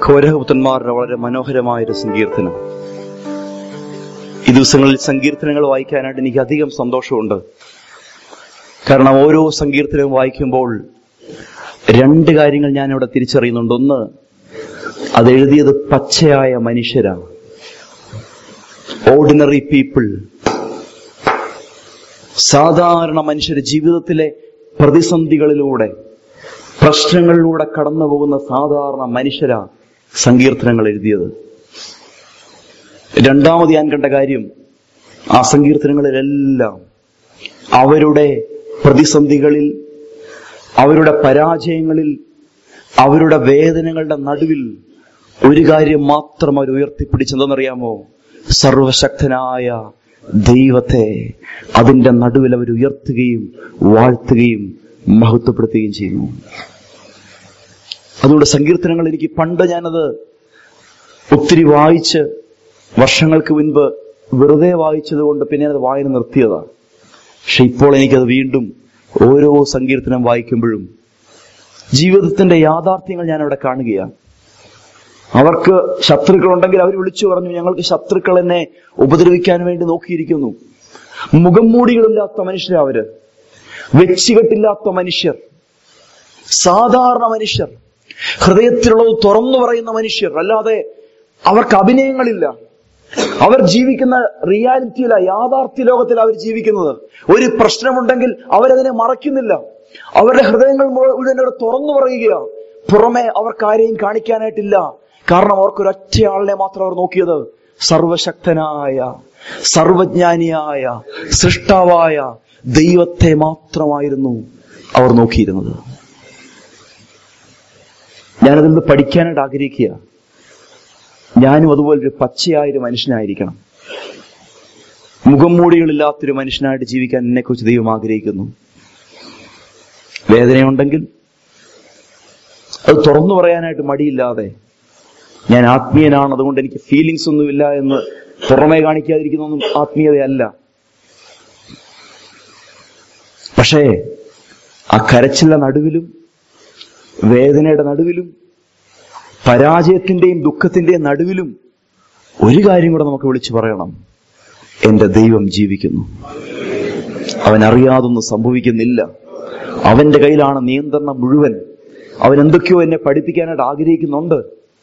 കോരഹപുത്രന്മാരുടെ വളരെ മനോഹരമായൊരു സങ്കീർത്തനം. ഈ ദിവസങ്ങളിൽ സങ്കീർത്തനങ്ങൾ വായിക്കാനായിട്ട് എനിക്ക് അധികം സന്തോഷമുണ്ട്. കാരണം ഓരോ സങ്കീർത്തനവും വായിക്കുമ്പോൾ രണ്ട് കാര്യങ്ങൾ ഞാനിവിടെ തിരിച്ചറിയുന്നുണ്ട്. ഒന്ന്, അതെഴുതിയത് പച്ചയായ മനുഷ്യരാണ്, ഓർഡിനറി പീപ്പിൾ. സാധാരണ മനുഷ്യരുടെ ജീവിതത്തിലെ പ്രതിസന്ധികളിലൂടെ, പ്രശ്നങ്ങളിലൂടെ കടന്നു പോകുന്ന സാധാരണ മനുഷ്യരാ സങ്കീർത്തനങ്ങൾ എഴുതിയത്. രണ്ടാമത് ഞാൻ കണ്ട കാര്യം, ആ സങ്കീർത്തനങ്ങളിലെല്ലാം അവരുടെ പ്രതിസന്ധികളിൽ, അവരുടെ പരാജയങ്ങളിൽ, അവരുടെ വേദനകളുടെ നടുവിൽ ഒരു കാര്യം മാത്രം അവർ ഉയർത്തിപ്പിടിച്ചെന്തെന്നറിയാമോ? സർവശക്തനായ ദൈവത്തെ അതിന്റെ നടുവിൽ അവർ ഉയർത്തുകയും വാഴ്ത്തുകയും മഹത്വപ്പെടുത്തുകയും ചെയ്യുന്നു. അതുകൊണ്ട് സങ്കീർത്തനങ്ങൾ എനിക്ക് പണ്ട് ഞാനത് ഒത്തിരി വായിച്ച്, വർഷങ്ങൾക്ക് മുൻപ് വെറുതെ വായിച്ചത് കൊണ്ട് പിന്നെ അത് വായന നിർത്തിയതാണ്. പക്ഷെ ഇപ്പോൾ എനിക്കത് വീണ്ടും ഓരോ സങ്കീർത്തനം വായിക്കുമ്പോഴും ജീവിതത്തിന്റെ യാഥാർത്ഥ്യങ്ങൾ ഞാൻ അവിടെ കാണുകയാണ്. അവർക്ക് ശത്രുക്കളുണ്ടെങ്കിൽ അവർ വിളിച്ചു പറഞ്ഞു, ഞങ്ങൾക്ക് ശത്രുക്കൾ എന്നെ ഉപദ്രവിക്കാൻ വേണ്ടി നോക്കിയിരിക്കുന്നു. മുഖം മൂടികളില്ലാത്ത മനുഷ്യർ, അവര് വെച്ചുകെട്ടില്ലാത്ത മനുഷ്യർ, സാധാരണ മനുഷ്യർ, ഹൃദയത്തിലുള്ളത് തുറന്നു പറയുന്ന മനുഷ്യർ. അല്ലാതെ അവർക്ക് അഭിനയങ്ങളില്ല. അവർ ജീവിക്കുന്ന റിയാലിറ്റിയില, യാഥാർത്ഥ്യ ലോകത്തിൽ അവർ ജീവിക്കുന്നത്. ഒരു പ്രശ്നമുണ്ടെങ്കിൽ അവരതിനെ മറയ്ക്കുന്നില്ല. അവരുടെ ഹൃദയങ്ങൾ മുഴുവൻ തുറന്നു പറയുകയാണ്. പുറമെ അവർക്ക് ആരെയും കാണിക്കാനായിട്ടില്ല. കാരണം അവർക്കൊരൊറ്റയാളിനെ മാത്രം അവർ നോക്കിയത്, സർവശക്തനായ, സർവജ്ഞാനിയായ, സൃഷ്ടാവായ ദൈവത്തെ മാത്രമായിരുന്നു അവർ നോക്കിയിരുന്നത്. ഞാനതിൽ നിന്ന് പഠിക്കാനായിട്ട് ആഗ്രഹിക്കുക. ഞാനും അതുപോലൊരു പച്ചയായൊരു മനുഷ്യനായിരിക്കണം. മുഖം മൂടികളില്ലാത്തൊരു മനുഷ്യനായിട്ട് ജീവിക്കാൻ എന്നെക്കുറിച്ച് ദൈവം ആഗ്രഹിക്കുന്നു. വേദനയുണ്ടെങ്കിൽ അത് തുറന്നു പറയാനായിട്ട് മടിയില്ലാതെ, ഞാൻ ആത്മീയനാണ്, അതുകൊണ്ട് എനിക്ക് ഫീലിങ്സ് ഒന്നുമില്ല എന്ന് പുറമേ കാണിക്കാതിരിക്കുന്നൊന്നും ആത്മീയതയല്ല. പക്ഷേ ആ കരച്ചിലെ നടുവിലും, വേദനയുടെ നടുവിലും, പരാജയത്തിന്റെയും ദുഃഖത്തിന്റെയും നടുവിലും ഒരു കാര്യം കൂടെ നമുക്ക് വിളിച്ചു പറയണം: എന്റെ ദൈവം ജീവിക്കുന്നു. അവൻ അറിയാതൊന്നും സംഭവിക്കുന്നില്ല. അവന്റെ കയ്യിലാണ് നിയന്ത്രണം മുഴുവൻ. അവൻ എന്തൊക്കെയോ എന്നെ പഠിപ്പിക്കാനായിട്ട് ആഗ്രഹിക്കുന്നുണ്ട്.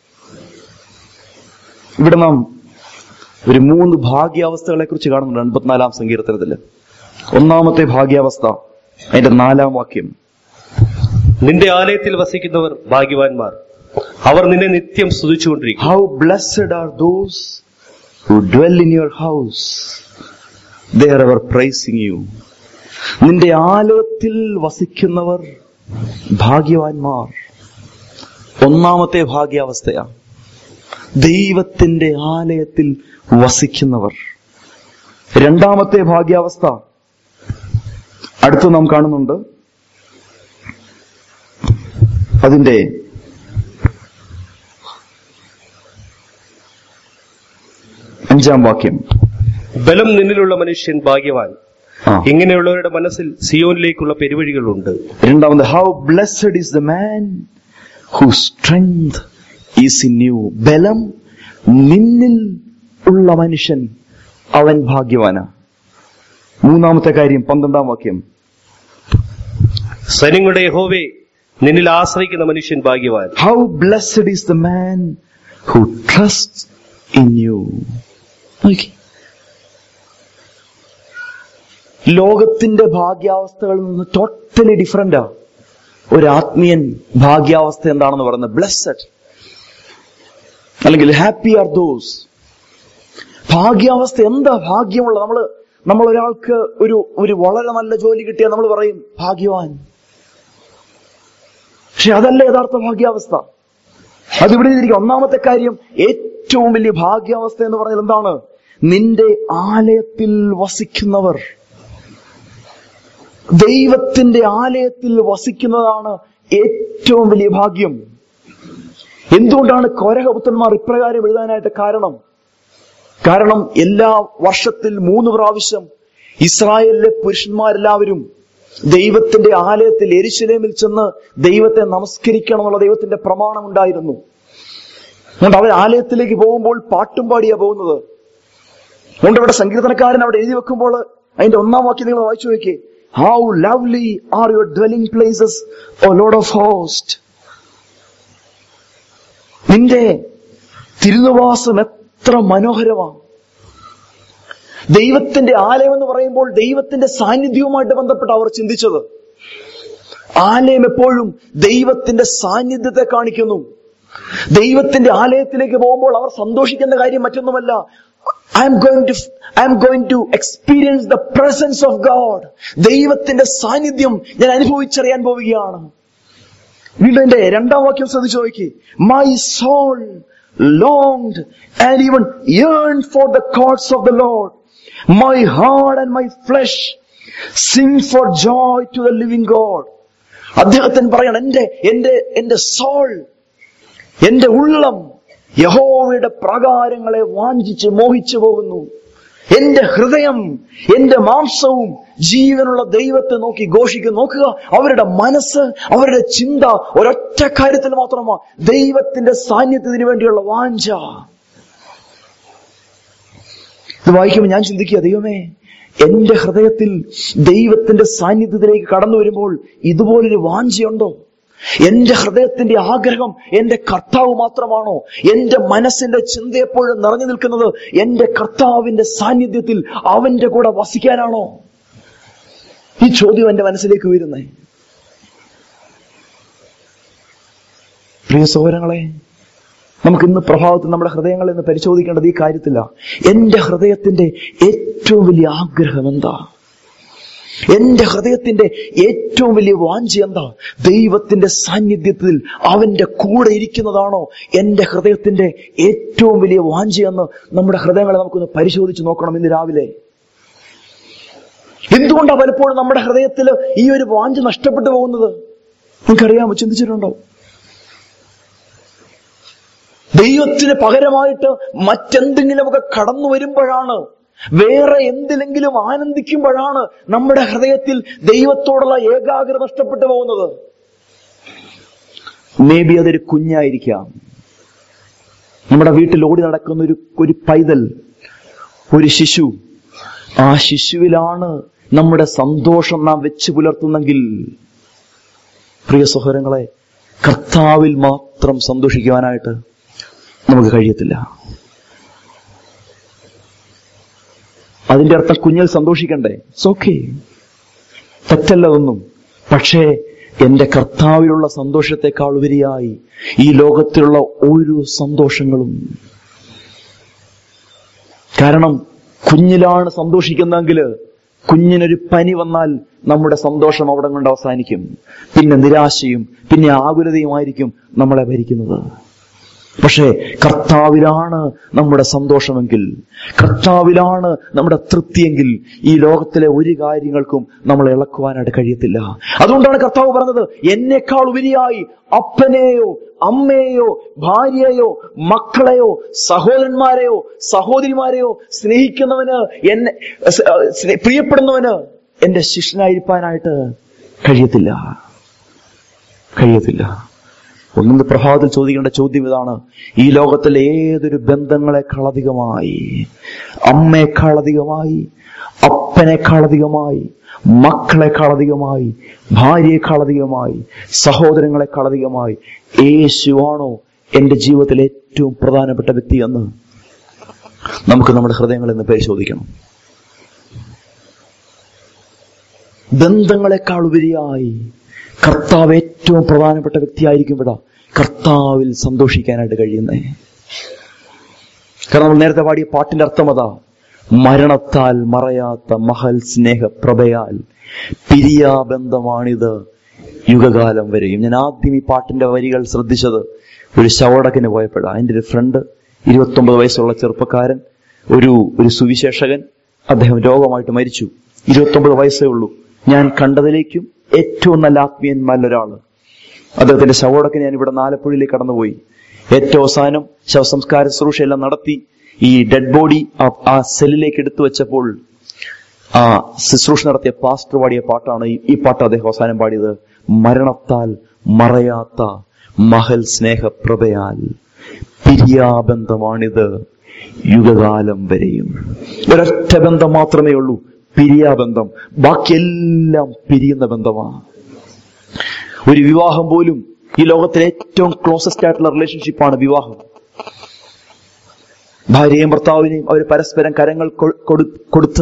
ഇവിടെ നാം ഒരു 3 ഭാഗ്യാവസ്ഥകളെ കുറിച്ച് കാണുന്നുണ്ട് 84-ാം സങ്കീർത്തനത്തില്. ഒന്നാമത്തെ ഭാഗ്യാവസ്ഥ, അതിന്റെ 4-ാം വാക്യം: നിന്റെ ആലയത്തിൽ വസിക്കുന്നവർ ഭാഗ്യവാന്മാർ, അവർ നിന്നെ നിത്യം സ്തുതിച്ചുകൊണ്ടിരിക്കും. How blessed are those who dwell in your house, they are ever praising you. നിന്റെ ആലയത്തിൽ വസിക്കുന്നവർ ഭാഗ്യവാന്മാർ. ഒന്നാമത്തെ ഭാഗ്യാവസ്ഥയാ, ദൈവത്തിന്റെ ആലയത്തിൽ വസിക്കുന്നവർ. രണ്ടാമത്തെ ഭാഗ്യാവസ്ഥ അടുത്ത് നാം കാണുന്നുണ്ട്. അതിന്റെ 5-ാം വാക്യം: ബലം നിന്നിലുള്ള മനുഷ്യൻ ഭാഗ്യവാൻ, ഇങ്ങനെയുള്ളവരുടെ മനസ്സിൽ സിയോനിലേക്കുള്ള പെരുവഴികളുണ്ട്. രണ്ടാമത്, how blessed is the man whose strength is in you. ബലം നിന്നിൽ ഉള്ള മനുഷ്യൻ, അവൻ ഭാഗ്യവാനാ. മൂന്നാമത്തെ കാര്യം 12-ാം വാക്യം: സൈന്യങ്ങളുടെ യഹോവേ, നിന്നിൽ ആശ്രയിക്കുന്ന മനുഷ്യൻ ഭാഗ്യവാൻ. How blessed is the man who trust in you. ലോകത്തിന്റെ ഭാഗ്യാവസ്ഥകളിൽ നിന്ന് ടോട്ടലി ഡിഫറന്റാ ഒരു ആത്മീയൻ ഭാഗ്യാവസ്ഥ. എന്താണെന്ന് പറയുന്നത്? ബ്ലെസ്ഡ് അല്ലെങ്കിൽ ഹാപ്പി ആർ ദോസ്. ഭാഗ്യാവസ്ഥ എന്താ? ഭാഗ്യമുള്ള നമ്മൾ ഒരാൾക്ക് ഒരു വളരെ നല്ല ജോലി കിട്ടിയാൽ നമ്മൾ പറയും ഭാഗ്യവാൻ. പക്ഷെ അതല്ല യഥാർത്ഥ ഭാഗ്യാവസ്ഥ. അതിവിടെ ഇരിക്കും. ഒന്നാമത്തെ കാര്യം, ഏറ്റവും വലിയ ഭാഗ്യാവസ്ഥ എന്ന് പറഞ്ഞാൽ എന്താണ്? നിന്റെ ആലയത്തിൽ വസിക്കുന്നവർ. ദൈവത്തിന്റെ ആലയത്തിൽ വസിക്കുന്നതാണ് ഏറ്റവും വലിയ ഭാഗ്യം. എന്തുകൊണ്ടാണ് കോരഹപുത്രന്മാർ ഇപ്രകാരം എഴുതാനായിട്ട് കാരണം എല്ലാ വർഷത്തിൽ 3 പ്രാവശ്യം ഇസ്രായേലിലെ പുരുഷന്മാരെല്ലാവരും ദൈവത്തിന്റെ ആലയത്തിൽ യെരുശലേമിൽ ചെന്ന് ദൈവത്തെ നമസ്കരിക്കണം എന്നുള്ള ദൈവത്തിന്റെ പ്രമാണം ഉണ്ടായിരുന്നു. അതുകൊണ്ട് അവർ ആലയത്തിലേക്ക് പോകുമ്പോൾ പാട്ടും പാടിയാ പോകുന്നത്. അതുകൊണ്ട് ഇവിടെ സങ്കീർത്തനക്കാരൻ അവിടെ എഴുതി വെക്കുമ്പോൾ അതിന്റെ 1-ാം വാക്യം നിങ്ങൾ വായിച്ചു നോക്കിയേ. How lovely are your dwelling places, oh Lord of host. നിന്റെ തിരുനിവാസം എത്ര മനോഹരമാണ്. ദൈവത്തിന്റെ ആലയം എന്ന് പറയുമ്പോൾ ദൈവത്തിന്റെ സാന്നിധ്യവുമായിട്ട് ബന്ധപ്പെട്ട് അവർ ചിന്തിച്ചത്. ആലയം എപ്പോഴും ദൈവത്തിന്റെ സാന്നിധ്യത്തെ കാണിക്കുന്നു. ദൈവത്തിന്റെ ആലയത്തിലേക്ക് പോകുമ്പോൾ അവർ സന്തോഷിക്കുന്ന കാര്യം മറ്റൊന്നുമല്ല. I am going to experience the presence of God. ദൈവത്തിന്റെ സാന്നിധ്യം ഞാൻ അനുഭവിച്ചറിയാൻ പോവുകയാണ്. വീണ്ടും എന്റെ 2-ാം വാക്യം ശ്രദ്ധിച്ചു നോക്കി. My soul longed and even yearned for the courts of the Lord. My heart and my flesh sing for joy to the living God. അദ്ദേഹത്തിന് പറയണം, എന്റെ സോൾ, എന്റെ ഉള്ളം യഹോവയുടെ പ്രാകാരങ്ങളെ വാഞ്ചിച്ച് മോഹിച്ചു പോകുന്നു. എന്റെ ഹൃദയം, എന്റെ മാംസവും ജീവനുള്ള ദൈവത്തെ നോക്കി ഘോഷിക്കും. നോക്കുക, അവരുടെ മനസ്സ്, അവരുടെ ചിന്ത ഒരൊറ്റ കാര്യത്തിൽ മാത്രമാണ്, ദൈവത്തിന്റെ സാന്നിധ്യത്തിന് വേണ്ടിയുള്ള വാഞ്ച. ഇത് വായിക്കുമ്പോൾ ഞാൻ ചിന്തിക്കുക, ദൈവമേ, എന്റെ ഹൃദയത്തിൽ ദൈവത്തിന്റെ സാന്നിധ്യത്തിലേക്ക് കടന്നു വരുമ്പോൾ ഇതുപോലൊരു വാഞ്ചയുണ്ടോ? എന്റെ ഹൃദയത്തിന്റെ ആഗ്രഹം എന്റെ കർത്താവ് മാത്രമാണോ? എന്റെ മനസ്സിന്റെ ചിന്ത എപ്പോഴും നിറഞ്ഞു നിൽക്കുന്നത് എന്റെ കർത്താവിന്റെ സാന്നിധ്യത്തിൽ അവന്റെ കൂടെ വസിക്കാനാണോ? ഈ ചോദ്യം എന്റെ മനസ്സിലേക്ക് വരുന്നേ. പ്രിയ സഹോദരങ്ങളെ, നമുക്ക് ഇന്ന് പ്രഭാതത്തിൽ നമ്മുടെ ഹൃദയങ്ങളിൽ നിന്ന് പരിശോധിക്കേണ്ടത് ഈ കാര്യത്തില്ല. എന്റെ ഹൃദയത്തിന്റെ ഏറ്റവും വലിയ ആഗ്രഹം എന്താ? എന്റെ ഹൃദയത്തിന്റെ ഏറ്റവും വലിയ വാഞ്ച എന്താ? ദൈവത്തിന്റെ സാന്നിധ്യത്തിൽ അവന്റെ കൂടെ ഇരിക്കുന്നതാണോ എന്റെ ഹൃദയത്തിന്റെ ഏറ്റവും വലിയ വാഞ്ചയെന്ന് നമ്മുടെ ഹൃദയങ്ങളെ നമുക്കൊന്ന് പരിശോധിച്ച് നോക്കണം ഇന്ന് രാവിലെ. എന്തുകൊണ്ടാണ് പലപ്പോഴും നമ്മുടെ ഹൃദയത്തിൽ ഈ ഒരു വാഞ്ച നഷ്ടപ്പെട്ടു പോകുന്നത്? നിങ്ങൾക്കറിയാമോ? ചിന്തിച്ചിട്ടുണ്ടോ? ദൈവത്തിന് പകരമായിട്ട് മറ്റെന്തെങ്കിലുമൊക്കെ കടന്നു വരുമ്പോഴാണ്, വേറെ എന്തിലെങ്കിലും ആനന്ദിക്കുമ്പോഴാണ് നമ്മുടെ ഹൃദയത്തിൽ ദൈവത്തോടുള്ള ഏകാഗ്രത നഷ്ടപ്പെട്ടു പോകുന്നത്. മേ ബി അതൊരു കുഞ്ഞായിരിക്കാം, നമ്മുടെ വീട്ടിൽ ഓടി നടക്കുന്ന ഒരു പൈതൽ, ഒരു ശിശു. ആ ശിശുവിലാണ് നമ്മുടെ സന്തോഷം നാം വെച്ച് പുലർത്തുന്നെങ്കിൽ, പ്രിയ സഹോദരങ്ങളെ, കർത്താവിൽ മാത്രം സന്തോഷിക്കുവാനായിട്ട് നമുക്ക് കഴിയത്തില്ല. അതിന്റെ അർത്ഥം കുഞ്ഞിൽ സന്തോഷിക്കണ്ടേ? ഇറ്റ്സ് ഓക്കേ, തെറ്റല്ല അതൊന്നും. പക്ഷേ എന്റെ കർത്താവിലുള്ള സന്തോഷത്തെക്കാൾ ഉപരിയായി ഈ ലോകത്തിലുള്ള ഒരു സന്തോഷങ്ങളും, കാരണം കുഞ്ഞിലാണ് സന്തോഷിക്കുന്നതെങ്കിൽ കുഞ്ഞിനൊരു പനി വന്നാൽ നമ്മുടെ സന്തോഷം അവിടെ കൊണ്ട് അവസാനിക്കും. പിന്നെ നിരാശയും പിന്നെ ആകുലതയുമായിരിക്കും നമ്മളെ ഭരിക്കുന്നത്. പക്ഷേ കർത്താവിലാണ് നമ്മുടെ സന്തോഷമെങ്കിൽ, കർത്താവിലാണ് നമ്മുടെ തൃപ്തിയെങ്കിൽ, ഈ ലോകത്തിലെ ഒരു കാര്യങ്ങൾക്കും നമ്മൾ ഇളക്കുവാനായിട്ട് കഴിയത്തില്ല. അതുകൊണ്ടാണ് കർത്താവ് പറഞ്ഞത്, എന്നേക്കാൾ ഉപരിയായി അപ്പനെയോ അമ്മയെയോ ഭാര്യയെയോ മക്കളെയോ സഹോദരന്മാരെയോ സഹോദരിമാരെയോ സ്നേഹിക്കുന്നവന്, എന്നെ പ്രിയപ്പെടുന്നവന് എന്റെ ശിഷ്യനായിരിക്കാനായിട്ട് കഴിയത്തില്ല. ഒന്നിന്റെ പ്രഭാതത്തിൽ ചോദിക്കേണ്ട ചോദ്യം ഇതാണ്: ഈ ലോകത്തിലെ ഏതൊരു ബന്ധങ്ങളെക്കാളധികമായി, അമ്മയെക്കാളധികമായി, അപ്പനെക്കാളധികമായി, മക്കളെക്കാളധികമായി, ഭാര്യയെക്കാളധികമായി, സഹോദരങ്ങളെക്കാളധികമായി യേശുവാണോ എന്റെ ജീവിതത്തിലെ ഏറ്റവും പ്രധാനപ്പെട്ട വ്യക്തി എന്ന് നമുക്ക് നമ്മുടെ ഹൃദയങ്ങളിൽ നിന്ന് പരിശോധിക്കണം. ബന്ധങ്ങളെക്കാൾ ഉപരിയായി കർത്താവ് ഏറ്റവും പ്രധാനപ്പെട്ട വ്യക്തിയായിരിക്കുമ്പോഴാ കർത്താവിൽ സന്തോഷിക്കാനായിട്ട് കഴിയുന്നേ. കാരണം നമ്മൾ നേരത്തെ പാടിയ പാട്ടിന്റെ അർത്ഥം അതാ: മരണത്താൽ മറയാത്ത മഹൽ സ്നേഹപ്രഭയാൽ പിരിയാബന്ധമാണിത് യുഗകാലം വരെയും. ഞാൻ ആദ്യം ഈ പാട്ടിന്റെ വരികൾ ശ്രദ്ധിച്ചത് ഒരു ശവടക്കിന് പോയപ്പോഴാണ്. അതിന്റെ ഒരു ഫ്രണ്ട്, 29 വയസ്സുള്ള ചെറുപ്പക്കാരൻ, ഒരു സുവിശേഷകൻ, അദ്ദേഹം രോഗമായിട്ട് മരിച്ചു. 29 വയസ്സേ ഉള്ളൂ. ഞാൻ കണ്ടതിലേക്കും ഏറ്റവും നല്ല ആത്മീയന്മാരിലൊരാള്. അദ്ദേഹത്തിന്റെ ശവടക്കിന് ഞാൻ ഇവിടെ ആലപ്പുഴയിലേക്ക് കടന്നുപോയി. ഏറ്റവും അവസാനം ശവസംസ്കാര ശുശ്രൂഷയെല്ലാം നടത്തി ഈ ഡെഡ് ബോഡി ആ സെല്ലിലേക്ക് എടുത്തു വെച്ചപ്പോൾ ആ ശുശ്രൂഷ നടത്തിയ പാസ്റ്റർ പാടിയ പാട്ടാണ് ഈ പാട്ട്. അദ്ദേഹം അവസാനം പാടിയത്: മരണത്താൽ മറയാത്ത മഹൽ സ്നേഹപ്രഭയാൽ പിരിയാബന്ധമാണിത് യുഗകാലം വരെയും. ഒരൊറ്റ ബന്ധം മാത്രമേ ഉള്ളൂ, പിരിയാബന്ധം. ബാക്കിയെല്ലാം പിരിയുന്ന ബന്ധമാണ്. ഒരു വിവാഹം പോലും ഈ ലോകത്തിലെ ഏറ്റവും ക്ലോസസ്റ്റ് ആയിട്ടുള്ള റിലേഷൻഷിപ്പാണ് വിവാഹം. ഭാര്യയും ഭർത്താവിനെയും അവർ പരസ്പരം കരങ്ങൾ കൊടുത്ത്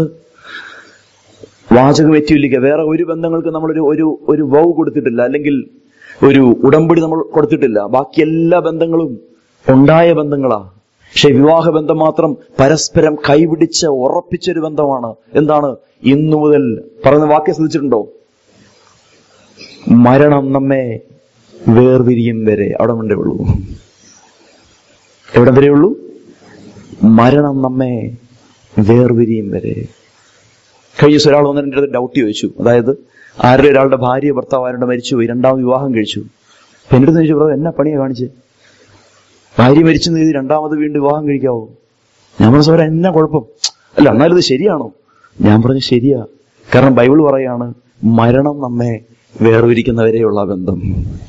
വാചകം ഏറ്റുല്ലിക്കുക. വേറെ ഒരു ബന്ധങ്ങൾക്ക് നമ്മളൊരു ഒരു വൗ കൊടുത്തിട്ടില്ല, അല്ലെങ്കിൽ ഒരു ഉടമ്പടി നമ്മൾ കൊടുത്തിട്ടില്ല. ബാക്കി എല്ലാ ബന്ധങ്ങളും ഉണ്ടായ ബന്ധങ്ങളാ. പക്ഷെ വിവാഹ ബന്ധം മാത്രം പരസ്പരം കൈപിടിച്ച് ഉറപ്പിച്ചൊരു ബന്ധമാണ്. എന്താണ്? ഇന്നു മുതൽ പറയുന്ന വാക്യം ശ്രദ്ധിച്ചിട്ടുണ്ടോ? മരണം നമ്മെ വേർപിരിയും വരെ. അവിടെ കൊണ്ടേ ഉള്ളൂ. എവിടെ വരെ ഉള്ളൂ? മരണം നമ്മെ വേർപിരിയും വരെ. കഴിഞ്ഞ ദിവസം ഒരാൾ വന്നിട്ട് എൻ്റെ അടുത്ത് ഡൗട്ട് ചോദിച്ചു. അതായത് ആരുടെ ഒരാളുടെ ഭാര്യ ഭർത്താവ് ആരുടെ മരിച്ചുപോയി, രണ്ടാമത് വിവാഹം കഴിച്ചു. അപ്പൊ എൻ്റെ അടുത്ത് ചോദിച്ചു, എന്നാ പണിയാ കാണിച്ച്? ഭാര്യ മരിച്ചെന്ന് എഴുതി രണ്ടാമത് വീണ്ടും വിവാഹം കഴിക്കാവോ? ഞാൻ പറഞ്ഞു, സാറേ എന്നാ കുഴപ്പം? അല്ല, എന്നാലും ഇത് ശരിയാണോ? ഞാൻ പറഞ്ഞു, ശരിയാ. കാരണം ബൈബിൾ പറയാണ്, മരണം നമ്മെ വേർതിരിക്കുന്നവരെയുള്ള ബന്ധം.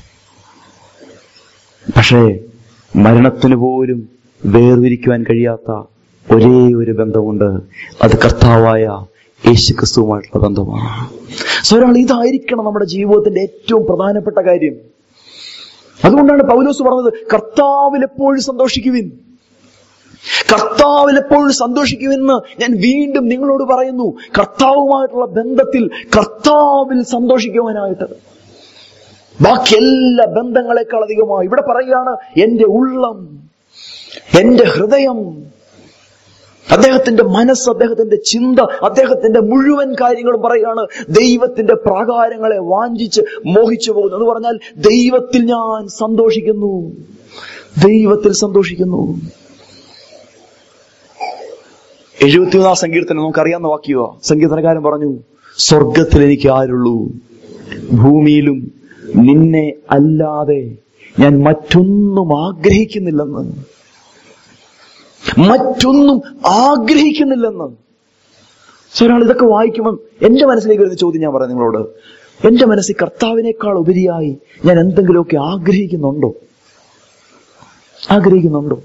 പക്ഷേ മരണത്തിന് പോലും വേർതിരിക്കുവാൻ കഴിയാത്ത ഒരേ ഒരു ബന്ധമുണ്ട്. അത് കർത്താവായ യേശുക്രിസ്തുവുമായിട്ടുള്ള ബന്ധമാണ്. ഒരാൾ ഇതായിരിക്കണം നമ്മുടെ ജീവിതത്തിന്റെ ഏറ്റവും പ്രധാനപ്പെട്ട കാര്യം. അതുകൊണ്ടാണ് പൗലോസ് പറഞ്ഞത്, കർത്താവിൽ എപ്പോഴും സന്തോഷിക്കുവിൻ. കർത്താവിൽ എപ്പോഴും സന്തോഷിക്കുമെന്ന് ഞാൻ വീണ്ടും നിങ്ങളോട് പറയുന്നു. കർത്താവുമായിട്ടുള്ള ബന്ധത്തിൽ കർത്താവിൽ സന്തോഷിക്കുവാനായിട്ട്. ബാക്കി എല്ലാ ബന്ധങ്ങളെക്കാൾ അധികമായി ഇവിടെ പറയുകയാണ്, എന്റെ ഉള്ളം, എന്റെ ഹൃദയം, അദ്ദേഹത്തിന്റെ മനസ്സ്, അദ്ദേഹത്തിന്റെ ചിന്ത, അദ്ദേഹത്തിന്റെ മുഴുവൻ കാര്യങ്ങളും പറയുകയാണ്, ദൈവത്തിന്റെ പ്രാകാരങ്ങളെ വാഞ്ചിച്ച് മോഹിച്ചു പോകുന്നു. എന്ന് പറഞ്ഞാൽ ദൈവത്തിൽ ഞാൻ സന്തോഷിക്കുന്നു, ദൈവത്തിൽ സന്തോഷിക്കുന്നു. 71 സങ്കീർത്തനം നമുക്കറിയാവുന്ന വാക്യവാ. സങ്കീർത്തനക്കാരൻ പറഞ്ഞു, സ്വർഗത്തിൽ എനിക്ക് ആരുള്ളൂ, ഭൂമിയിലും നിന്നെ അല്ലാതെ ഞാൻ മറ്റൊന്നും ആഗ്രഹിക്കുന്നില്ലെന്ന്. മറ്റൊന്നും ആഗ്രഹിക്കുന്നില്ലെന്ന്. ഒരാൾ ഇതൊക്കെ വായിക്കുമ്പോൾ എന്റെ മനസ്സിലേക്ക് വരുന്ന ചോദ്യം ഞാൻ പറയാം നിങ്ങളോട്. എന്റെ മനസ്സിൽ കർത്താവിനേക്കാൾ ഉപരിയായി ഞാൻ എന്തെങ്കിലുമൊക്കെ ആഗ്രഹിക്കുന്നുണ്ടോ? ആഗ്രഹിക്കുന്നുണ്ടോ?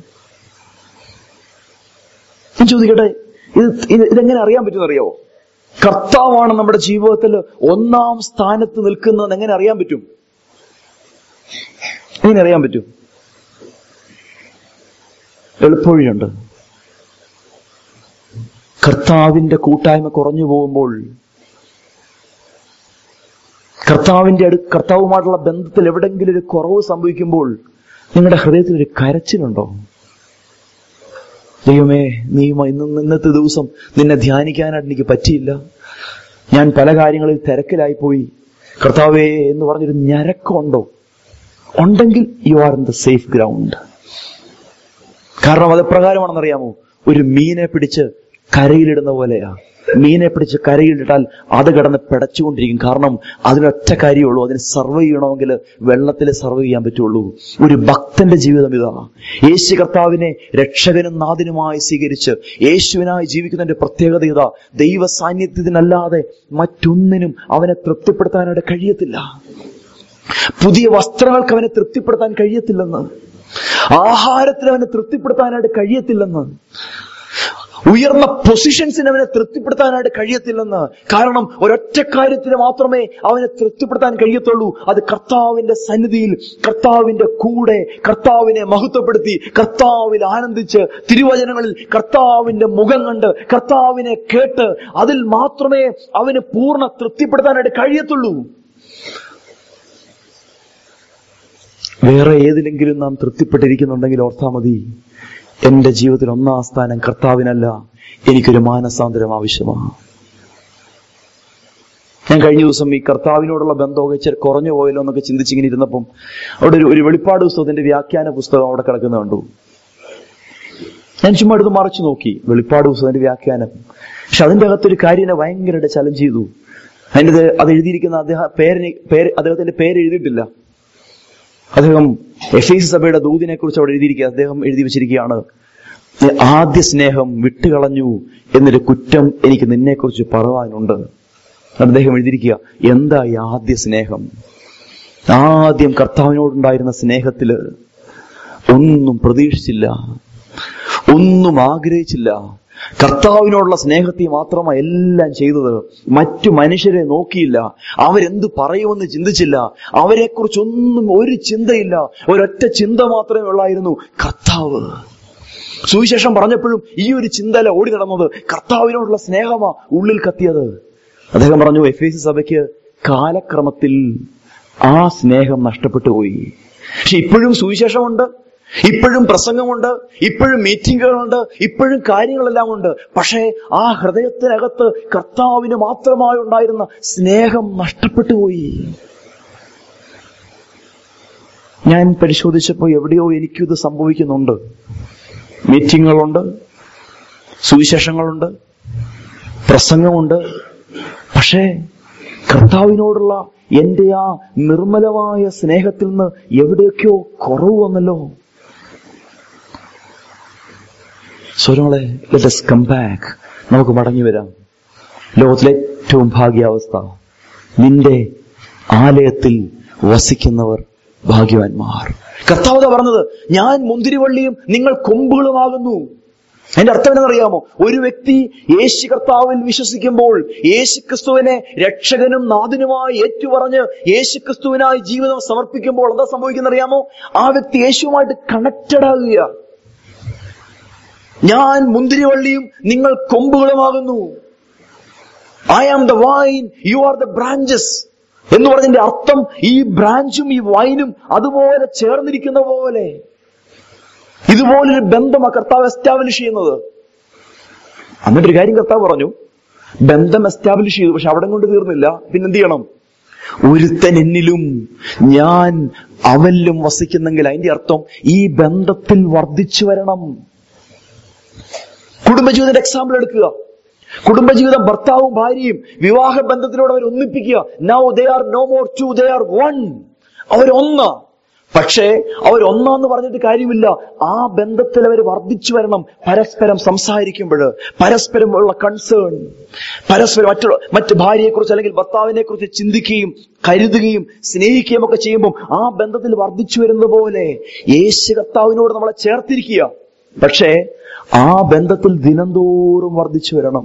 ഞാൻ ചോദിക്കട്ടെ, ഇതെങ്ങനെ അറിയാൻ പറ്റുമെന്നറിയോ? കർത്താവാണ് നമ്മുടെ ജീവിതത്തിൽ ഒന്നാം സ്ഥാനത്ത് നിൽക്കുന്നതെന്ന് എങ്ങനെ അറിയാൻ പറ്റും? എങ്ങനെ അറിയാൻ പറ്റും? എളുപ്പവഴിയുണ്ട്. കർത്താവിന്റെ കൂട്ടായ്മ കുറഞ്ഞു പോകുമ്പോൾ, കർത്താവുമായിട്ടുള്ള ബന്ധത്തിൽ എവിടെങ്കിലും ഒരു കുറവ് സംഭവിക്കുമ്പോൾ നിങ്ങളുടെ ഹൃദയത്തിൽ ഒരു കരച്ചിലുണ്ടോ? ദൈവമേ, ഇന്നത്തെ ദിവസം നിന്നെ ധ്യാനിക്കാനായിട്ട് എനിക്ക് പറ്റിയില്ല, ഞാൻ പല കാര്യങ്ങളിൽ തിരക്കിലായിപ്പോയി, കർത്താവേ എന്ന് പറഞ്ഞൊരു ഞരക്കമുണ്ടോ? ഉണ്ടെങ്കിൽ you are in the safe ground. കാരണം അത് എപ്രകാരമാണെന്നറിയാമോ? ഒരു മീനെ പിടിച്ച് കരയിലിടുന്ന പോലെയാ. മീനെ പിടിച്ച് കരയിലിട്ടാൽ അത് കിടന്ന് പിടച്ചുകൊണ്ടിരിക്കും. കാരണം അതിനൊറ്റ കാര്യമുള്ളൂ, അതിന് സർവൈവ് ചെയ്യണമെങ്കിൽ വെള്ളത്തിൽ സർവൈവ് ചെയ്യാൻ പറ്റുള്ളൂ. ഒരു ഭക്തന്റെ ജീവിതം ഇതാ. യേശു കർത്താവിനെ രക്ഷകനും നാഥനുമായി സ്വീകരിച്ച് യേശുവിനായി ജീവിക്കുന്നതിന്റെ പ്രത്യേകത ഇതാ. ദൈവ സാന്നിധ്യത്തിനല്ലാതെ മറ്റൊന്നിനും അവനെ തൃപ്തിപ്പെടുത്താനായിട്ട് കഴിയത്തില്ല. പുതിയ വസ്ത്രങ്ങൾക്ക് അവനെ തൃപ്തിപ്പെടുത്താൻ കഴിയത്തില്ലെന്ന്, ആഹാരത്തിന് അവനെ തൃപ്തിപ്പെടുത്താനായിട്ട് കഴിയത്തില്ലെന്ന്, ഉയർന്ന പൊസിഷൻസിന് അവനെ തൃപ്തിപ്പെടുത്താനായിട്ട് കഴിയത്തില്ലെന്ന്. കാരണം ഒരൊറ്റ കാര്യത്തിന് മാത്രമേ അവനെ തൃപ്തിപ്പെടുത്താൻ കഴിയത്തുള്ളൂ. അത് കർത്താവിന്റെ സന്നിധിയിൽ, കർത്താവിന്റെ കൂടെ, കർത്താവിനെ മഹത്വപ്പെടുത്തി, കർത്താവിൽ ആനന്ദിച്ച്, തിരുവചനങ്ങളിൽ കർത്താവിന്റെ മുഖം കണ്ട്, കർത്താവിനെ കേട്ട്, അതിൽ മാത്രമേ അവന് പൂർണ്ണ തൃപ്തിപ്പെടുത്താനായിട്ട് കഴിയത്തുള്ളൂ. വേറെ ഏതിലെങ്കിലും നാം തൃപ്തിപ്പെട്ടിരിക്കുന്നുണ്ടെങ്കിൽ ഓർത്താ മതി, എന്റെ ജീവിതത്തിൽ ഒന്നാം സ്ഥാനം കർത്താവിനല്ല, എനിക്കൊരു മാനസാന്തരം ആവശ്യമാണ്. ഞാൻ കഴിഞ്ഞ ദിവസം ഈ കർത്താവിനോടുള്ള ബന്ധമൊക്കെ ഇച്ചിരി കുറഞ്ഞു പോയല്ലോ എന്നൊക്കെ ചിന്തിച്ചിങ്ങനെ ഇരുന്നപ്പം അവിടെ ഒരു വെളിപ്പാട് പുസ്തകത്തിന്റെ വ്യാഖ്യാന പുസ്തകം അവിടെ കിടക്കുന്ന കണ്ടു. ഞാൻ ചുമ്മാ എടുത്ത് മറിച്ചു നോക്കി വെളിപ്പാട് പുസ്തകത്തിന്റെ വ്യാഖ്യാനം. പക്ഷെ അതിന്റെ അകത്തൊരു കാര്യം എന്നെ ഭയങ്കരമായിട്ട് ചലഞ്ച് ചെയ്തു. അത് എഴുതിയിരിക്കുന്ന അദ്ദേഹത്തിന്റെ പേര് എഴുതിയിട്ടില്ല. അദ്ദേഹം എഫേസ്യ സഭയുടെ ദൂതിനെ കുറിച്ച് അവിടെ എഴുതിയിരിക്കുക. അദ്ദേഹം എഴുതി വെച്ചിരിക്കുകയാണ്, ആദ്യ സ്നേഹം വിട്ടുകളഞ്ഞു എന്നൊരു കുറ്റം എനിക്ക് നിന്നെക്കുറിച്ച് പറയാനുണ്ട്. അദ്ദേഹം എഴുതിയിരിക്കുക, എന്താ ഈ ആദ്യ സ്നേഹം? ആദ്യം കർത്താവിനോടുണ്ടായിരുന്ന സ്നേഹത്തില് ഒന്നും പ്രതീക്ഷിച്ചില്ല, ഒന്നും ആഗ്രഹിച്ചില്ല. കർത്താവിനോടുള്ള സ്നേഹത്തെ മാത്രമാണ് എല്ലാം ചെയ്തത്. മറ്റു മനുഷ്യരെ നോക്കിയില്ല, അവരെന്ത് പറയുമെന്ന് ചിന്തിച്ചില്ല, അവരെക്കുറിച്ചൊന്നും ഒരു ചിന്തയില്ല. ഒരൊറ്റ ചിന്ത മാത്രമേ ഉള്ളായിരുന്നു, കർത്താവ്. സുവിശേഷം പറഞ്ഞപ്പോഴും ഈ ഒരു ചിന്തല ഓടി നടന്നത്, കർത്താവിനോടുള്ള സ്നേഹമാ ഉള്ളിൽ കത്തിയത്. അദ്ദേഹം പറഞ്ഞു, എഫേസ്യ സഭയ്ക്ക് കാലക്രമത്തിൽ ആ സ്നേഹം നഷ്ടപ്പെട്ടു പോയി. പക്ഷെ ഇപ്പോഴും സുവിശേഷമുണ്ട്, ഇപ്പോഴും പ്രസംഗമുണ്ട്, ഇപ്പോഴും മീറ്റിങ്ങുകളുണ്ട്, ഇപ്പോഴും കാര്യങ്ങളെല്ലാം ഉണ്ട്. പക്ഷേ ആ ഹൃദയത്തിനകത്ത് കർത്താവിന് മാത്രമായി ഉണ്ടായിരുന്ന സ്നേഹം നഷ്ടപ്പെട്ടു പോയി. ഞാൻ പരിശോധിച്ചപ്പോൾ എവിടെയോ എനിക്കിത് സംഭവിക്കുന്നുണ്ട്. മീറ്റിങ്ങുകളുണ്ട്, സുവിശേഷങ്ങളുണ്ട്, പ്രസംഗമുണ്ട്, പക്ഷേ കർത്താവിനോടുള്ള എന്റെ ആ നിർമ്മലമായ സ്നേഹത്തിൽ നിന്ന് എവിടെയൊക്കെയോ കുറവ് വന്നല്ലോ. സ്വരങ്ങളെ, ലെറ്റ് us come back. നമുക്ക് മടങ്ങി വരാം. ലോകത്തിലെ ഏറ്റവും ഭാഗ്യാവസ്ഥ, നിന്റെ ആലയത്തിൽ വസിക്കുന്നവർ ഭാഗ്യവാന്മാർ. കർത്താവ് പറഞ്ഞത്, ഞാൻ മുന്തിരിവള്ളിയും നിങ്ങൾ കൊമ്പുകളുമാകുന്നു. അതിന്റെ അർത്ഥം എന്നറിയാമോ? ഒരു വ്യക്തി യേശു കർത്താവിൽ വിശ്വസിക്കുമ്പോൾ, യേശു ക്രിസ്തുവിനെ രക്ഷകനും നാഥനുമായി ഏറ്റുപറഞ്ഞ് യേശു ക്രിസ്തുവിനായി ജീവിതം സമർപ്പിക്കുമ്പോൾ എന്താ സംഭവിക്കുന്നറിയാമോ? ആ വ്യക്തി യേശുവുമായിട്ട് കണക്റ്റഡ് ആകുക. ഞാൻ മുന്തിരിവള്ളിയും നിങ്ങൾ കൊമ്പുകളുമാകുന്നു. I am the vine, you are the branches എന്ന് പറഞ്ഞതിന്റെ അർത്ഥം, ഈ ബ്രാഞ്ചും ഈ വൈനും അതുപോലെ ചേർന്നിരിക്കുന്ന പോലെ, ഇതുപോലൊരു ബന്ധമാ കർത്താവ് എസ്റ്റാബ്ലിഷ് ചെയ്യുന്നത്. എന്നിട്ടൊരു കാര്യം കർത്താവ് പറഞ്ഞു, ബന്ധം എസ്റ്റാബ്ലിഷ് ചെയ്തു, പക്ഷെ അവിടെ കൊണ്ട് തീർന്നില്ല. പിന്നെന്ത് ചെയ്യണം? ഒരുത്തൻ എന്നിലും ഞാൻ അവനിലും വസിക്കുന്നെങ്കിൽ അതിന്റെ അർത്ഥം ഈ ബന്ധത്തിൽ വർദ്ധിച്ചു വരണം. കുടുംബജീവിതത്തിന്റെ എക്സാമ്പിൾ എടുക്കുക. കുടുംബജീവിതം ഭർത്താവും ഭാര്യയും വിവാഹ ബന്ധത്തിലൂടെ അവർ ഒന്നിപ്പിക്കുക. Now they are no more two, they are one. അവരൊന്ന്. പക്ഷേ അവരൊന്നാന്ന് പറഞ്ഞിട്ട് കാര്യമില്ല. ആ ബന്ധത്തിൽ അവർ വർദ്ധിച്ചു വരണം. പരസ്പരം സംസാരിക്കുമ്പോൾ, പരസ്പരം ഉള്ള കൺസേൺ, പരസ്പരം മറ്റു ഭാര്യയെക്കുറിച്ച് അല്ലെങ്കിൽ ഭർത്താവിനെ കുറിച്ച് ചിന്തിക്കുകയും കരുതുകയും സ്നേഹിക്കുകയും ഒക്കെ ചെയ്യുമ്പോൾ ആ ബന്ധത്തിൽ വർദ്ധിച്ചു വരുന്നത് പോലെ യേശു കർത്താവിനോട് നമ്മളെ ചേർത്തിരിക്കുക. പക്ഷേ ആ ബന്ധത്തിൽ ദിനംതോറും വർദ്ധിച്ചു വരണം.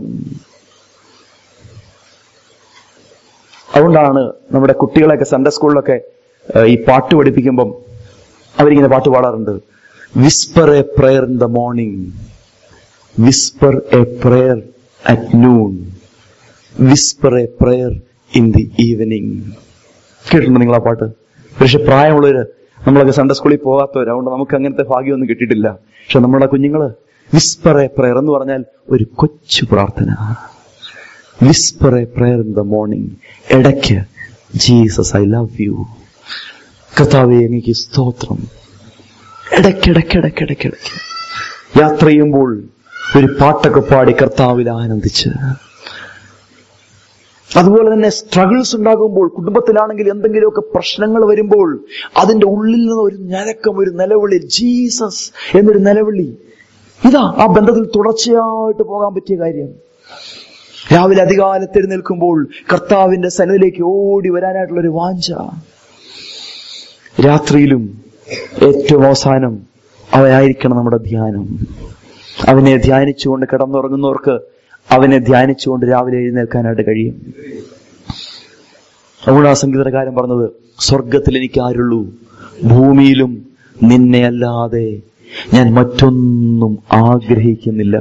അതുകൊണ്ടാണ് നമ്മുടെ കുട്ടികളെയൊക്കെ സൺഡേ സ്കൂളിലൊക്കെ ഈ പാട്ട് പഠിപ്പിക്കുമ്പം അവരിങ്ങനെ പാട്ട് പാടാറുണ്ട്. Whisper a prayer in the morning, whisper a prayer at noon, whisper a prayer in the evening. കേട്ടിട്ടുണ്ടോ നിങ്ങൾ ആ പാട്ട്? പക്ഷെ പ്രായമുള്ളവര്, നമ്മളൊക്കെ സൺഡേ സ്കൂളിൽ പോകാത്തവര്, അതുകൊണ്ട് നമുക്ക് അങ്ങനത്തെ ഭാഗ്യമൊന്നും കിട്ടിയിട്ടില്ല. പക്ഷെ നമ്മുടെ കുഞ്ഞുങ്ങള് വിസ്പർ എ പ്രയർ എന്ന് പറഞ്ഞാൽ ഒരു കൊച്ചു പ്രാർത്ഥന. Whisper a prayer in the morning. ഇടയ്ക്ക് ജീസസ് ഐ ലവ് യു, കർത്താവേ എനിക്ക് സ്തോത്രം. ഇടയ്ക്കിടയ്ക്ക് യാത്ര ചെയ്യുമ്പോൾ ഒരു പാട്ടൊക്കെ പാടി കർത്താവിൽ ആനന്ദിച്ച്. അതുപോലെ തന്നെ സ്ട്രഗിൾസ് ഉണ്ടാകുമ്പോൾ, കുടുംബത്തിലാണെങ്കിൽ എന്തെങ്കിലുമൊക്കെ പ്രശ്നങ്ങൾ വരുമ്പോൾ അതിന്റെ ഉള്ളിൽ നിന്ന് ഒരു ഞരക്കം, ഒരു നിലവിളി, ജീസസ് എന്നൊരു നിലവിളി. ഇതാ ആ ബന്ധത്തിൽ തുടർച്ചയായിട്ട് പോകാൻ പറ്റിയ കാര്യം. രാവിലെ അധികാലത്ത് എഴുന്നേൽക്കുമ്പോൾ കർത്താവിന്റെ സന്നിധിയിലേക്ക് ഓടി വരാനായിട്ടുള്ളൊരു വാഞ്ച. രാത്രിയിലും ഏറ്റവും അവസാനം അവനായിരിക്കണം നമ്മുടെ ധ്യാനം. അവനെ ധ്യാനിച്ചുകൊണ്ട് കിടന്നുറങ്ങുന്നവർക്ക് അവനെ ധ്യാനിച്ചുകൊണ്ട് രാവിലെ എഴുന്നേൽക്കാനായിട്ട് കഴിയും. അതുകൊണ്ട് ആ സംഗീതകാരൻ പറഞ്ഞത്, സ്വർഗത്തിൽ എനിക്ക് ആരുള്ളൂ, ഭൂമിയിലും നിന്നെ അല്ലാതെ ഞാൻ മറ്റൊന്നും ആഗ്രഹിക്കുന്നില്ല.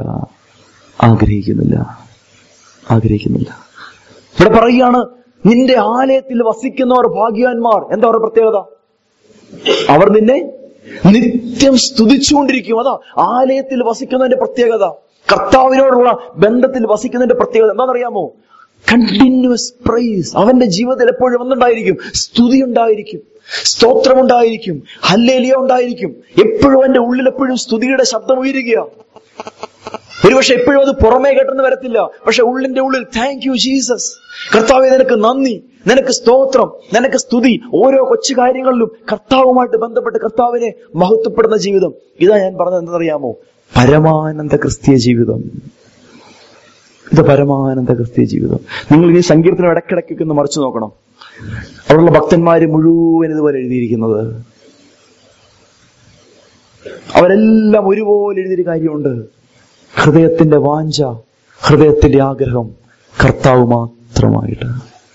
ഇവിടെ പറയുകയാണ്, നിന്റെ ആലയത്തിൽ വസിക്കുന്നവർ ഭാഗ്യവാന്മാർ. എന്താ അവരുടെ പ്രത്യേകത? അവർ നിന്നെ നിത്യം സ്തുതിച്ചുകൊണ്ടിരിക്കും. അതാ ആലയത്തിൽ വസിക്കുന്നതിന്റെ പ്രത്യേകത. കർത്താവിനോടുള്ള ബന്ധത്തിൽ വസിക്കുന്നതിന്റെ പ്രത്യേകത എന്താണെന്നറിയാമോ? Continuous praise. അവന്റെ ജീവിതത്തിൽ എപ്പോഴും എന്തുണ്ടായിരിക്കും? സ്തുതി ഉണ്ടായിരിക്കും, സ്തോത്രമുണ്ടായിരിക്കും, ഹല്ലേലൂയ ഉണ്ടായിരിക്കും. എപ്പോഴും അവന്റെ ഉള്ളിൽ എപ്പോഴും സ്തുതിയുടെ ശബ്ദം ഉയരുക. ഒരുപക്ഷെ എപ്പോഴും അത് പുറമേ കേട്ടെന്ന് വരത്തില്ല, പക്ഷെ ഉള്ളിന്റെ ഉള്ളിൽ താങ്ക് യു ജീസസ്, കർത്താവേ നിനക്ക് നന്ദി, നിനക്ക് സ്തോത്രം, നിനക്ക് സ്തുതി. ഓരോ കൊച്ചു കാര്യങ്ങളിലും കർത്താവുമായിട്ട് ബന്ധപ്പെട്ട് കർത്താവിനെ മഹത്വപ്പെടുന്ന ജീവിതം. ഇതാ ഞാൻ പറഞ്ഞത് എന്തെന്നറിയാമോ? പരമാനന്ദ ക്രിസ്തീയ ജീവിതം. ഇത് പരമാനന്ദ ക്രിസ്തീയ ജീവിതം. നിങ്ങൾ ഈ സങ്കീർത്തനം ഇടയ്ക്കിടയ്ക്കൊക്കെ ഒന്ന് മറിച്ചു നോക്കണം. അവിടെയുള്ള ഭക്തന്മാര് മുഴുവൻ ഇതുപോലെ എഴുതിയിരിക്കുന്നത്. അവരെല്ലാം ഒരുപോലെ എഴുതിയൊരു കാര്യമുണ്ട്: ഹൃദയത്തിന്റെ വാഞ്ച, ഹൃദയത്തിന്റെ ആഗ്രഹം കർത്താവ് മാത്രമായിട്ട്.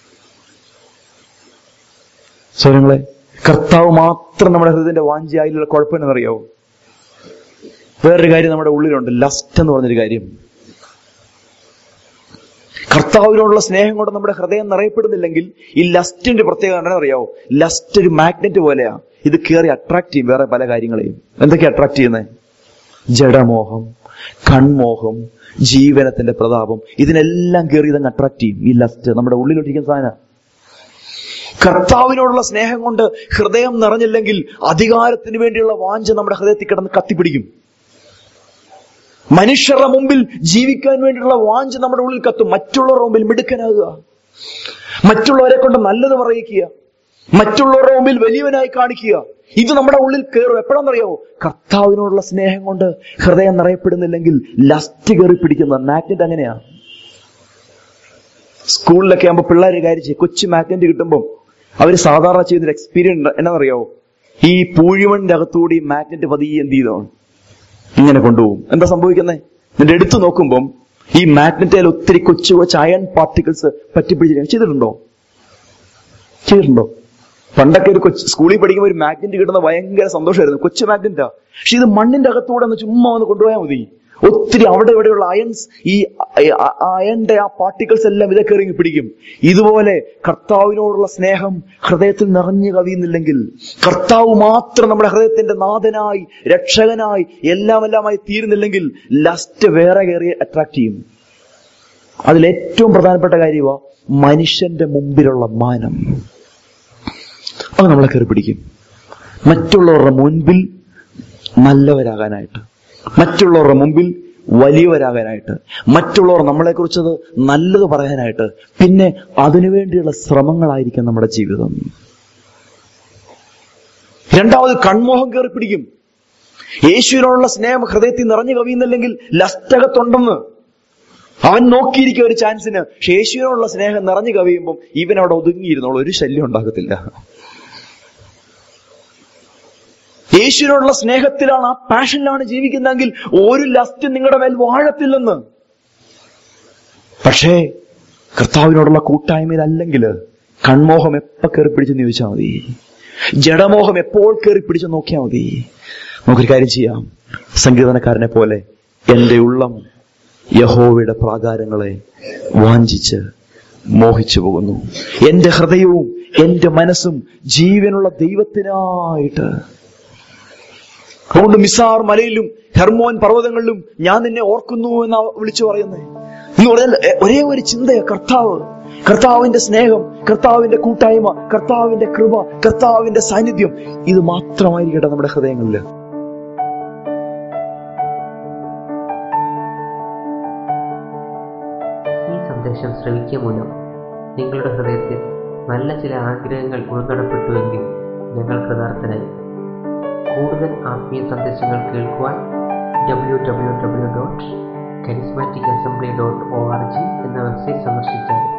സ്വരങ്ങളെ, കർത്താവ് മാത്രം നമ്മുടെ ഹൃദയത്തിന്റെ വാഞ്ചയായില്ല. കുഴപ്പം എന്നറിയാവോ? വേറൊരു കാര്യം നമ്മുടെ ഉള്ളിലുണ്ട്, ലസ്റ്റ് എന്ന് പറഞ്ഞൊരു കാര്യം. കർത്താവിനോടുള്ള സ്നേഹം കൊണ്ട് നമ്മുടെ ഹൃദയം നിറയപ്പെടുന്നില്ലെങ്കിൽ ഈ ലസ്റ്റിന്റെ പ്രത്യേകത എന്താണെന്ന് അറിയാവോ? ലസ്റ്റ് ഒരു മാഗ്നറ്റ് പോലെയാ. ഇത് കയറി അട്രാക്ട് ചെയ്യും വേറെ പല കാര്യങ്ങളെയും. എന്തൊക്കെയാ അട്രാക്ട് ചെയ്യുന്നത്? ജഡമോഹം, കൺമോഹം, ജീവനത്തിന്റെ പ്രതാപം, ഇതിനെല്ലാം കയറി ഇതങ്ങ് അട്രാക്ട് ചെയ്യും. ഈ ലസ്റ്റ് നമ്മുടെ ഉള്ളിലൊട്ടിരിക്കുന്ന സാധനം. കർത്താവിനോടുള്ള സ്നേഹം കൊണ്ട് ഹൃദയം നിറഞ്ഞില്ലെങ്കിൽ അധികാരത്തിന് വേണ്ടിയുള്ള വാഞ്ച നമ്മുടെ ഹൃദയത്തിൽ കിടന്ന് കത്തിപ്പിടിക്കും. മനുഷ്യരുടെ മുമ്പിൽ ജീവിക്കാൻ വേണ്ടിയുള്ള വാഞ്ച നമ്മുടെ ഉള്ളിൽ കത്തും. മറ്റുള്ളവരുടെ മുമ്പിൽ മിടുക്കനാകുക, മറ്റുള്ളവരെ കൊണ്ട് നല്ലത് പറയിക്കുക, മറ്റുള്ളവരുടെ മുമ്പിൽ വലിയവനായി കാണിക്കുക, ഇത് നമ്മുടെ ഉള്ളിൽ കയറും. എപ്പോഴാണെന്നറിയാവോ? കർത്താവിനോടുള്ള സ്നേഹം കൊണ്ട് ഹൃദയം നിറയപ്പെടുന്നില്ലെങ്കിൽ ലസ്റ്റ് കയറി പിടിക്കുന്ന മാഗ്നറ്റ്. അങ്ങനെയാ. സ്കൂളിലൊക്കെ ആകുമ്പോൾ പിള്ളേർ കാര്യം ചെയ്യും, കൊച്ചു മാഗ്നറ്റ് കിട്ടുമ്പോൾ അവർ സാധാരണ ചെയ്യുന്നൊരു എക്സ്പീരിയൻസ് എന്നാണെന്നറിയാവോ? ഈ പൂഴിമണിന്റെ അകത്തുകൂടി മാഗ്നറ്റ് പതിയെ എന്ത് ചെയ്തോണം ഇങ്ങനെ കൊണ്ടുപോകും. എന്താ സംഭവിക്കുന്നത്? എന്നിട്ട് എടുത്തു നോക്കുമ്പം ഈ മാഗ്നറ്റിൽ ഒത്തിരി കൊച്ചു കൊച്ചു അയൺ പാർട്ടിക്കിൾസ് പറ്റിപ്പിടിച്ചിരിക്കുക. ചെയ്തിട്ടുണ്ടോ? പണ്ടൊക്കെ ഒരു സ്കൂളിൽ പഠിക്കുമ്പോൾ ഒരു മാഗ്നറ്റ് കിട്ടുന്ന ഭയങ്കര സന്തോഷമായിരുന്നു. കൊച്ചു മാഗ്നറ്റാ. പക്ഷെ ഇത് മണ്ണിന്റെ അകത്തൂടെ ഒന്ന് ചുമ്മാ ഒന്ന് കൊണ്ടുപോയാൽ മതി. ഒത്തിരി അവിടെ ഇവിടെയുള്ള അയൺസ്, ഈ അയണിന്റെ ആ പാർട്ടിക്കിൾസ് എല്ലാം ഇതൊക്കെ ഇറങ്ങി പിടിക്കും. ഇതുപോലെ കർത്താവിനോടുള്ള സ്നേഹം ഹൃദയത്തിൽ നിറഞ്ഞു കവിയുന്നില്ലെങ്കിൽ, കർത്താവ് മാത്രം നമ്മുടെ ഹൃദയത്തിന്റെ നാഥനായി, രക്ഷകനായി, എല്ലാമായി തീരുന്നില്ലെങ്കിൽ ലസ്റ്റ് വേറെ കയറി അട്രാക്ട് ചെയ്യും. അതിലേറ്റവും പ്രധാനപ്പെട്ട കാര്യമാ മനുഷ്യന്റെ മുമ്പിലുള്ള മാനം. അത് നമ്മളെ കയറി പിടിക്കും. മറ്റുള്ളവരുടെ മുൻപിൽ നല്ലവരാകാനായിട്ട്, മറ്റുള്ളവരുടെ മുമ്പിൽ വലിയവരാകാനായിട്ട്, മറ്റുള്ളവർ നമ്മളെക്കുറിച്ചത് നല്ലത് പറയാനായിട്ട്, പിന്നെ അതിനുവേണ്ടിയുള്ള ശ്രമങ്ങളായിരിക്കും നമ്മുടെ ജീവിതം. രണ്ടാമത് കൺമോഹം കയറി പിടിക്കും. യേശുവിനോടുള്ള സ്നേഹം ഹൃദയത്തിൽ നിറഞ്ഞു കവിയുന്നില്ലെങ്കിൽ ലസ്റ്റകത്തുണ്ടെന്ന് അവൻ നോക്കിയിരിക്കുക ഒരു ചാൻസിന്. പക്ഷെ യേശുവിനോടുള്ള സ്നേഹം നിറഞ്ഞു കവിയുമ്പോൾ ഇവൻ അവിടെ ഒതുങ്ങിയിരുന്നോളൂ, ഒരു ശല്യം ഉണ്ടാകത്തില്ല. യേശുവിനോടുള്ള സ്നേഹത്തിലാണ്, ആ പാഷനിലാണ് ജീവിക്കുന്നതെങ്കിൽ ഒരു ലസ്റ്റ് നിങ്ങളുടെ മേൽ വാഴത്തില്ലെന്ന്. പക്ഷേ കർത്താവിനോടുള്ള കൂട്ടായ്മയിലല്ലെങ്കിൽ കൺമോഹം എപ്പോ കയറി പിടിച്ചെന്ന് ചോദിച്ചാൽ മതി, ജഡമോഹം എപ്പോൾ കയറി പിടിച്ചു നോക്കിയാൽ മതി. നമുക്കൊരു കാര്യം ചെയ്യാം. സങ്കീർത്തനക്കാരനെ പോലെ എന്റെ ഉള്ളം യഹോവയുടെ പ്രാകാരങ്ങളെ വാഞ്ചിച്ച് മോഹിച്ചു പോകുന്നു. എന്റെ ഹൃദയവും എന്റെ മനസ്സും ജീവനുള്ള ദൈവത്തിനായിട്ട്. അതുകൊണ്ട് മിസാർ മലയിലും ഹെർമോൻ പർവ്വതങ്ങളിലും ഞാൻ നിന്നെ ഓർക്കുന്നു എന്ന് വിളിച്ചു പറയുന്നേ. എന്ന് പറഞ്ഞാൽ ഒരേ ഒരു ചിന്തയാ, കർത്താവ്, കർത്താവിന്റെ സ്നേഹം, കർത്താവിന്റെ കൂട്ടായ്മ, കർത്താവിന്റെ കൃപ, കർത്താവിന്റെ സാന്നിധ്യം, ഇത് മാത്രമായിരിക്കട്ടെ നമ്മുടെ ഹൃദയങ്ങളിൽ. ഈ സന്ദേശം ശ്രവിക്കുക മൂലം നിങ്ങളുടെ ഹൃദയത്തിൽ നല്ല ചില ആഗ്രഹങ്ങൾ ഉൾനടപ്പെട്ടുവെങ്കിൽ ഞങ്ങൾ കൃതാർത്ഥരായി. കൂടുതൽ ആത്മീയ സന്ദേശങ്ങൾ കേൾക്കുവാൻ www.charismaticassembly.org എന്ന വെബ്സൈറ്റ് സന്ദർശിച്ചാൽ